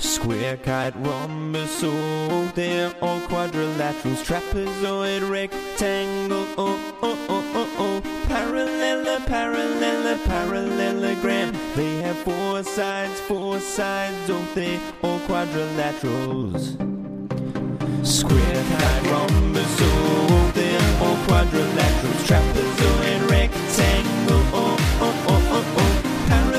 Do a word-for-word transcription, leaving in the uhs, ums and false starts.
Square, kite, rhombus, oh, they're all quadrilaterals. Trapezoid, rectangle, oh, oh, oh, oh, oh. Parallel, parallel, parallelogram. They have four sides, four sides, oh, they all quadrilaterals. Square, kite, rhombus.